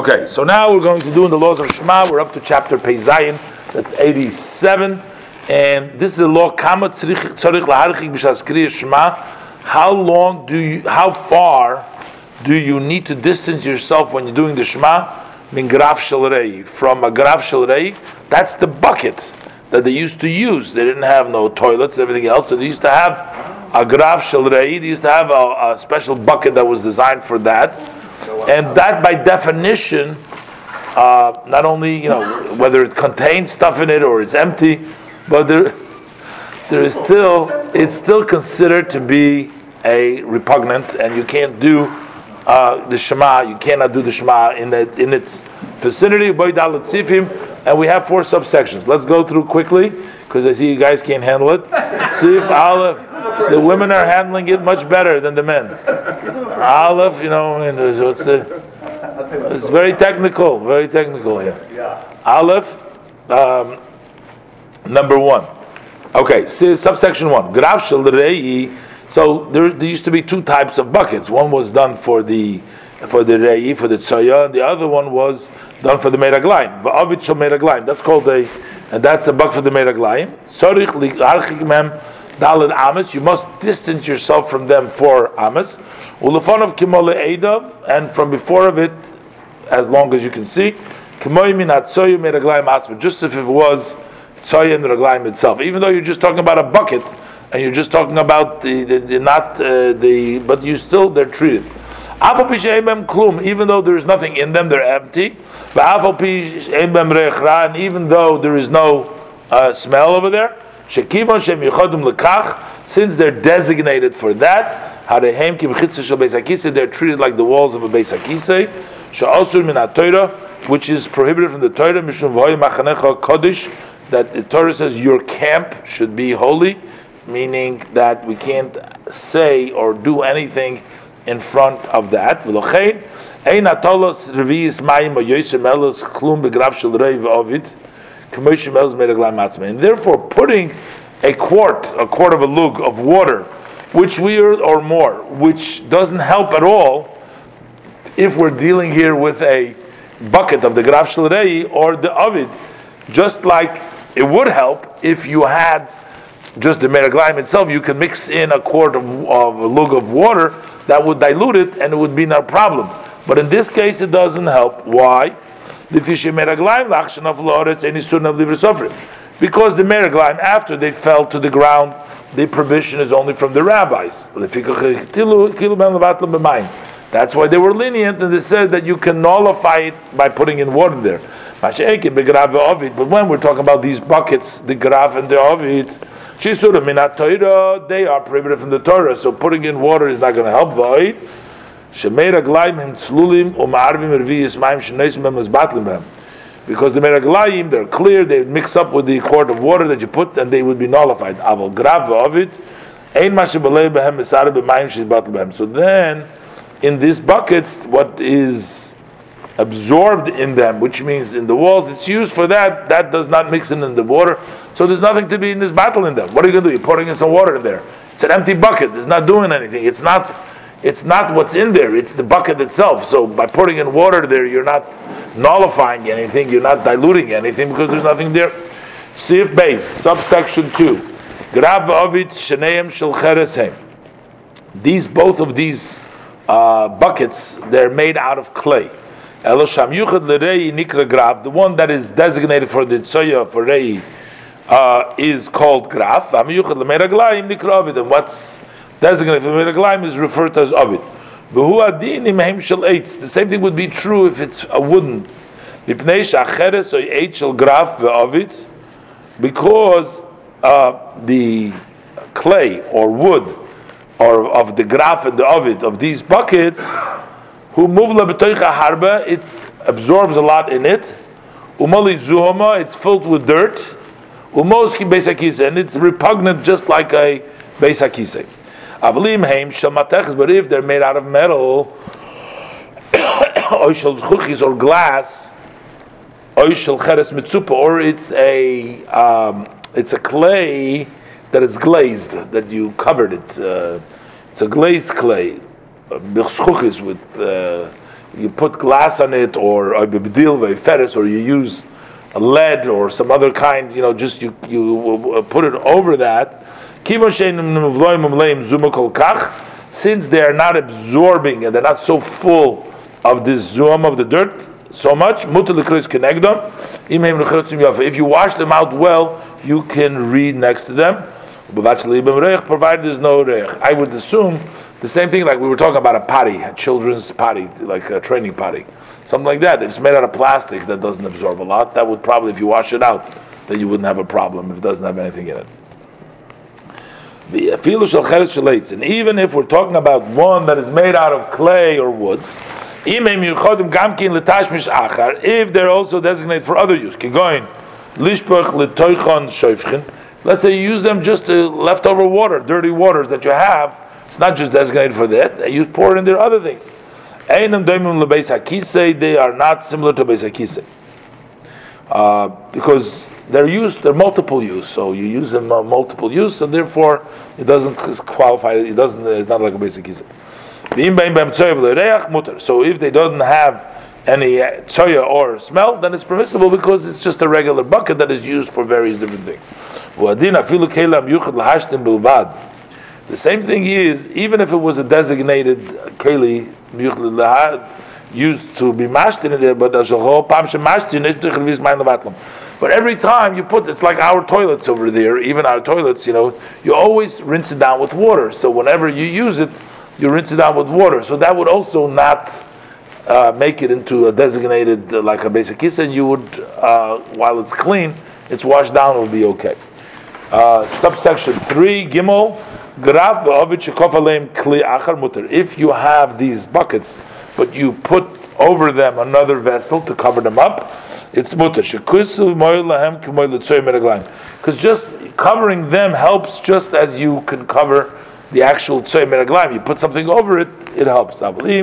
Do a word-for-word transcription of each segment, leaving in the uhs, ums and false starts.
Okay, so now we're going to do in the laws of Shema. We're up to chapter Pei Zayin. That's eighty-seven, and this is the law. Kama tzarich laharchik b'shas kriyas Shema. How long do you? How far do you need to distance yourself when you're doing the Shema? Min graf shel rei, from a graf shel rei. That's the bucket that they used to use. They didn't have no toilets, everything else, so they used to have a graf shel rei. They used to have a, a special bucket that was designed for that. And that, by definition, uh, not only, you know, whether it contains stuff in it or it's empty, but there, there is still, it's still considered to be a repugnant, and you can't do uh, the Shema. You cannot do the Shema in the, in its vicinity. And we have four subsections. Let's go through quickly because I see you guys can't handle it. Sif, Aleph. The women are handling it much better than the men. Aleph, you know, and it's, a, it's very technical, very technical here. Aleph, um, number one. Okay, so subsection one. Graf shel rei. So there, there used to be two types of buckets. One was done for the for the rei, for the tzoya, and the other one was done for the meraglaim. Va'avit shel meraglaim. That's called a, and that's a bucket for the meraglaim. Sorich li'archik mem. Daled Amas, you must distance yourself from them for Amas. Ulafon of Kimole Eidav, and from before of it, as long as you can see, Kimoy minat Tzoyu meraglaim asma, just if it was Tzoya and Raglaim itself. Even though you're just talking about a bucket, and you're just talking about the, the, the not uh, the, but you still, they're treated. Afal pi she'em klum, even though there is nothing in them, they're empty. Afal pi she'em re'chra, and even though there is no uh, smell over there, since they're designated for that, they're treated like the walls of a Beis HaKisei, which is prohibited from the Torah, that the Torah says your camp should be holy, meaning that we can't say or do anything in front of that. And therefore, putting a quart, a quart of a lug of water, which we are, or more, which doesn't help at all, if we're dealing here with a bucket of the graf shel rei or the ovid, just like it would help if you had just the meraglaim itself. You can mix in a quart of, of a lug of water that would dilute it, and it would be no problem. But in this case, it doesn't help. Why? Because the meraglaim, after they fell to the ground, the prohibition is only from the rabbis. That's why they were lenient, and they said that you can nullify it by putting in water there. But when we're talking about these buckets, the graf and the ovid, they are prohibited from the Torah, so putting in water is not going to help. Because the meraglaim, they're clear, they mix up with the quart of water that you put, and they would be nullified. So then, in these buckets, what is absorbed in them, which means in the walls, it's used for that, that does not mix in, in the water, so there's nothing to be in this battle in them. What are you going to do? You're pouring in some water in there. It's an empty bucket, it's not doing anything, it's not It's not what's in there, it's the bucket itself. So by putting in water there, you're not nullifying anything, you're not diluting anything because there's nothing there. Sif base, subsection two. Grab v'ovid sheneim shel cheres heim. These, both of these uh, buckets, they're made out of clay. Elosham yuchad l'rei nikra graf. The one that is designated for the tzoya, for rei, uh, is called graf. Am yuchad l'meraglaim nikra ovid. And what's designated for meraglaim is referred to as ovid. The same thing would be true if it's a wooden. Because uh, the clay or wood or of the graf and the ovid of these buckets, it absorbs a lot in it. It's filled with dirt. And it's repugnant just like a Beis HaKisei. But if they're made out of metal, or glass, or it's a um, it's a clay that is glazed, that you covered it. Uh, it's a glazed clay, with uh, you put glass on it, or a bibdil ve'feres, or you use a lead or some other kind, you know, just you you put it over that. Since they are not absorbing and they're not so full of this zoom of the dirt so much, if you wash them out well, you can read next to them. Provided there's no reich. I would assume the same thing like we were talking about a potty, a children's potty, like a training potty. Something like that. If it's made out of plastic that doesn't absorb a lot, that would probably, if you wash it out, then you wouldn't have a problem if it doesn't have anything in it. And even if we're talking about one that is made out of clay or wood, if they're also designated for other use, let's say you use them just to leftover water, dirty waters that you have, it's not just designated for that, you pour it in their other things. They are not similar to Beis HaKisei. Uh, because they're used, they're multiple use, so you use them uh, multiple use, and therefore it doesn't qualify. It doesn't. It's not like a basic kisa. So if they don't have any tzoya or smell, then it's permissible because it's just a regular bucket that is used for various different things. The same thing is, even if it was a designated keli used to be mashtin in there, but but every time you put, it's like our toilets over there, even our toilets, you know, you always rinse it down with water. So whenever you use it, you rinse it down with water. So that would also not uh, make it into a designated, uh, like a basic kiss, and you would, uh, while it's clean, it's washed down, it will be okay. Uh, subsection three, Gimel, Graf v'ovid shekof aleim kli achar muter. If you have these buckets, but you put over them another vessel to cover them up, it's muter. Because just covering them helps just as you can cover the actual tzoy meraglaim. You put something over it, it helps.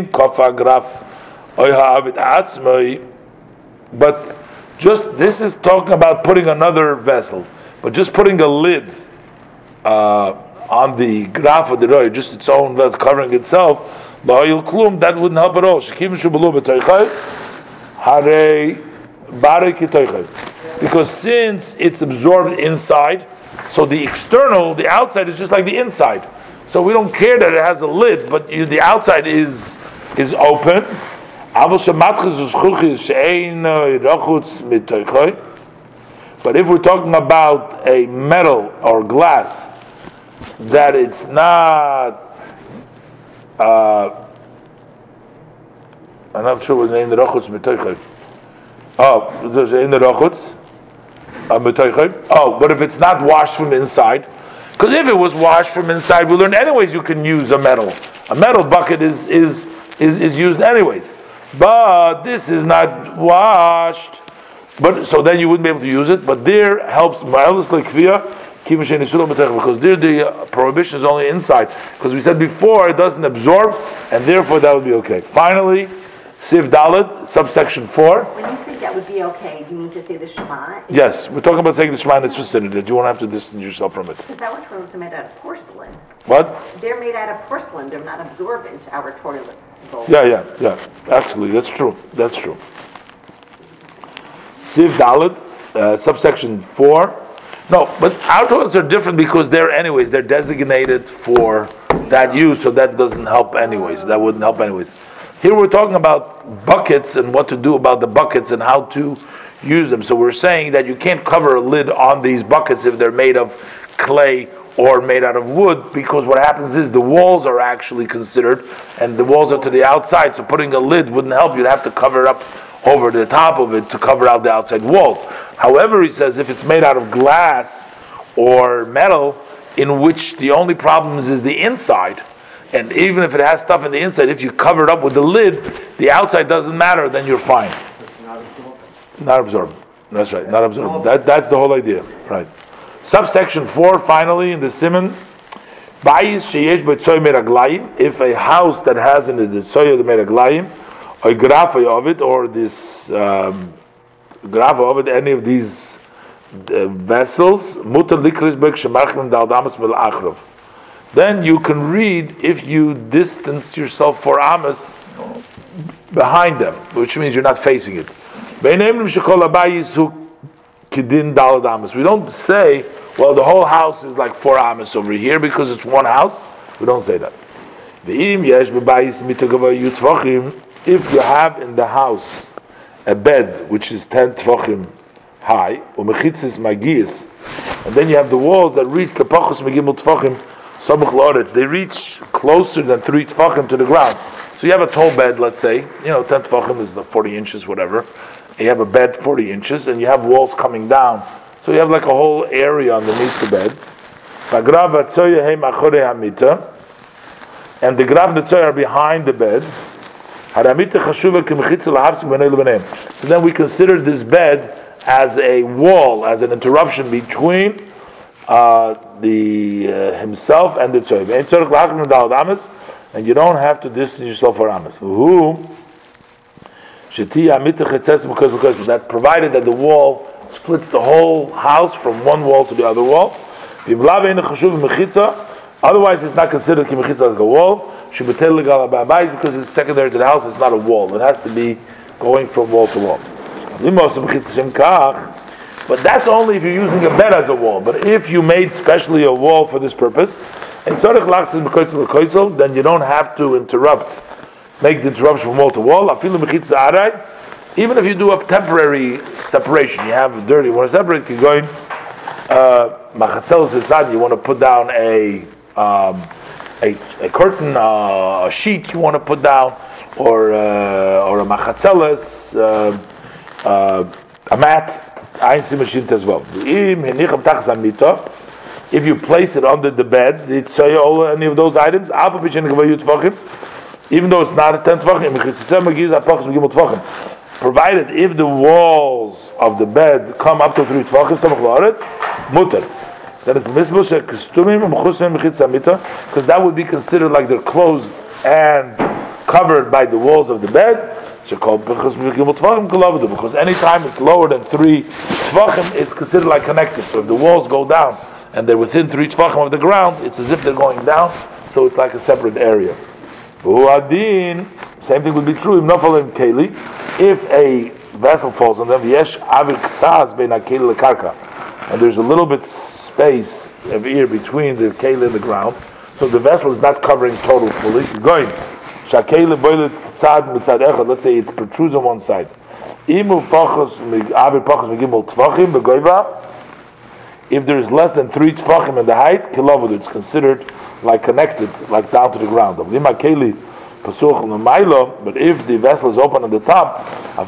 But just, this is talking about putting another vessel. But just putting a lid uh, on the graf of the roy, just its own vessel covering itself, that wouldn't help at all. Because since it's absorbed inside, so the external, the outside is just like the inside. So we don't care that it has a lid, but you, the outside is is open. But if we're talking about a metal or glass, that it's not, uh, I'm not sure what the name of the rochutz mitoichai. Oh, there's in the rochutz, oh, but if it's not washed from inside, because if it was washed from inside, we learned anyways you can use a metal. A metal bucket is is is, is used anyways. But this is not washed. But so then you wouldn't be able to use it. But there helps because there the prohibition is only inside. Because we said before it doesn't absorb, and therefore that would be okay. Finally, Siv Dalet, subsection four. When you say that would be okay, do you mean to say the Shema? Is yes, we're talking about saying the Shema in its vicinity. You won't have to distance yourself from it. Because our toilets are made out of porcelain. What? They're made out of porcelain. They're not absorbent, our toilet bowl. Yeah, yeah, yeah. Actually, that's true. That's true. Siv Dalet, uh, subsection four. No, but our toilets are different because they're anyways, they're designated for that use, so that doesn't help anyways. That wouldn't help anyways. Here we're talking about buckets and what to do about the buckets and how to use them. So we're saying that you can't cover a lid on these buckets if they're made of clay or made out of wood, because what happens is the walls are actually considered, and the walls are to the outside, so putting a lid wouldn't help. You'd have to cover it up over the top of it to cover out the outside walls. However, he says if it's made out of glass or metal, in which the only problem is, is the inside, and even if it has stuff in the inside, if you cover it up with the lid, the outside doesn't matter, then you're fine. Not absorbent. Not absorbent. That's right, not absorbent. That, that's the whole idea, right. Subsection four, finally, in the Simon, if a house that has in it the tzoya the meraglayim, or grafa of it, or this um, grafa of it, any of these uh, vessels, mutar likris bek shemachlim daldamas mil achrov. Then you can read if you distance yourself for amas behind them, which means you're not facing it. We don't say, well, the whole house is like four amas over here because it's one house. We don't say that. If you have in the house a bed which is ten tefachim high, and then you have the walls that reach the pachos megimel tefachim samuch la'aretz, they reach closer than three tefachim to the ground. So you have a tall bed, let's say, you know, ten tefachim is the forty inches, whatever. You have a bed forty inches, and you have walls coming down. So you have like a whole area underneath the bed. And the grav and the tzoy are behind the bed. So then we consider this bed as a wall, as an interruption between uh, the uh, himself and the tzoy. And you don't have to distance yourself for amas. Who? That provided that the wall splits the whole house from one wall to the other wall. Otherwise, it's not considered kimechitza as a wall. Because it's secondary to the house, it's not a wall. It has to be going from wall to wall. But that's only if you're using a bed as a wall. But if you made specially a wall for this purpose, then you don't have to interrupt, make the interruption from wall to wall. Even if you do a temporary separation, you have dirty, you want to separate, you're going, machatzelas, you want to put down a um, a, a curtain, uh, a sheet you want to put down, or uh, or a machatzelas, uh, uh, a mat. If you place it under the bed, it's any of those items, even though it's not a ten tvachim, provided if the walls of the bed come up to three tvachim, mutter, then it's permissible because that would be considered like they're closed and covered by the walls of the bed. Because anytime it's lower than three tvachim, it's considered like connected. So if the walls go down and they're within three tvachim of the ground, it's as if they're going down. So it's like a separate area. Same thing would be true if a vessel falls on them, and there's a little bit space of air between the keli and the ground, so the vessel is not covering total fully. You're going. Let's say it protrudes on one side. If there is less than three tefachim in the height, it's considered like connected, like down to the ground. But if the vessel is open on the top,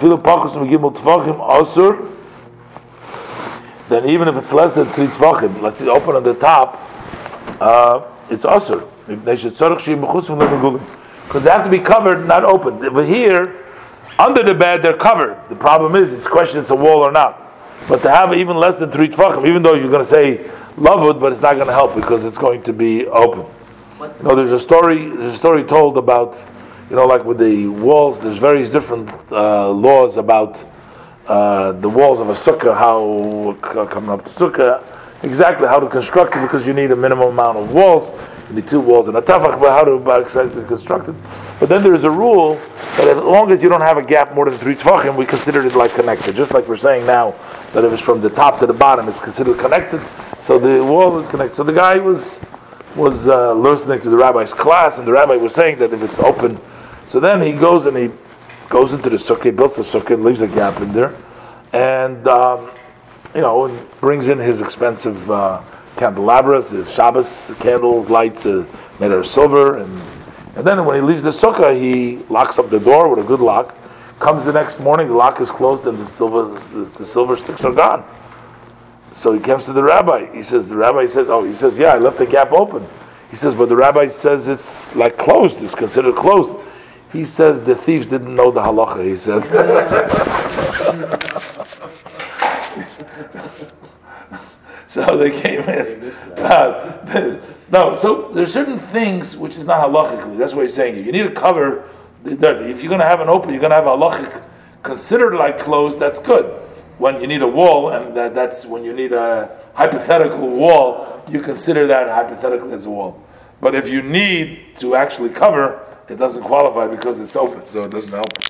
then even if it's less than three tefachim, let's say open on the top, uh, it's asur. Because they have to be covered, not open. But here, under the bed, they're covered. The problem is, it's a question it's a wall or not. But to have even less than three tefachim, even though you're going to say lavud, but it's not going to help because it's going to be open. You know, there's a story. There's a story told about, you know, like with the walls. There's various different uh, laws about uh, the walls of a sukkah, how coming up to sukkah, exactly how to construct it, because you need a minimum amount of walls. You need two walls and a tafach, but how to exactly construct it. But then there is a rule that as long as you don't have a gap more than three tefachim, we consider it like connected. Just like we're saying now that if it's from the top to the bottom, it's considered connected. So the wall is connected. So the guy was was uh, listening to the rabbi's class, and the rabbi was saying that if it's open, so then he goes and he goes into the sukkah, builds a sukkah, leaves a gap in there, and um, you know, and brings in his expensive uh, candelabras, his Shabbos candles, lights uh, made out of silver, and and then when he leaves the sukkah, he locks up the door with a good lock. Comes the next morning, the lock is closed, and the silver the, the silver sticks are gone. So he comes to the rabbi. He says, the rabbi says, oh, he says, yeah, I left the gap open. He says, but the rabbi says it's like closed. It's considered closed. He says the thieves didn't know the halacha. He said. So they came in. Uh, no, so there's certain things which is not halachically. That's what he's saying. You need to cover the dirty. If you're going to have an open, you're going to have a halachic considered like closed. That's good. When you need a wall, and that, that's when you need a hypothetical wall, you consider that hypothetically as a wall. But if you need to actually cover, it doesn't qualify because it's open, so it doesn't help.